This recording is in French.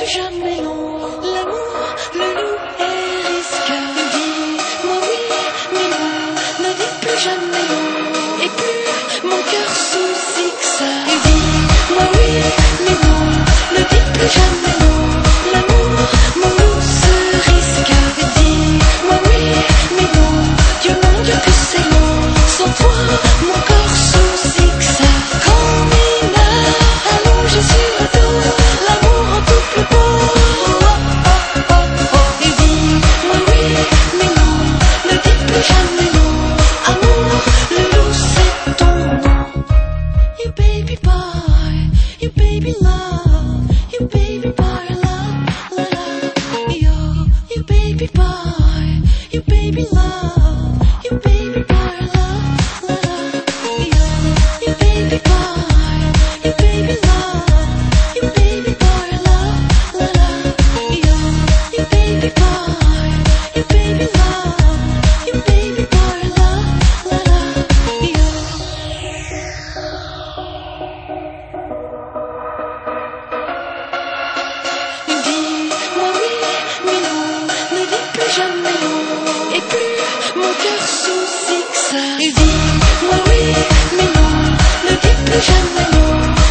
plus jamais non. L'amour, le loup est risqué. Dis-moi oui, mais non, ne dis plus jamais non. Et plus mon cœur soucie que ça. Dis-moi oui, mais non, ne dis plus jamais non. L'amour, mon loup se risque. Dis-moi oui, mais non, Dieu que c'est long. Sans toi, mon corps soucie que ça. Quand mineur, allongé sur le dos, l'amour en tout plus beau. Et dis-moi oui, mais non, ne dis plus jamais non. Amour, le loup c'est ton nom. You baby boy, you baby love, you baby boy love, love, yo. You baby boy, you baby love, you baby boy love, love, yo. You baby boy, you baby love, you baby boy love, love, yo. You baby boy, you baby love, you baby boy love, love, yo. Dis-moi oui, mais non, ne dis plus jamais non. Et plus mon cœur soucie que ça. Dis-moi oui, mais non, ne dis plus jamais non.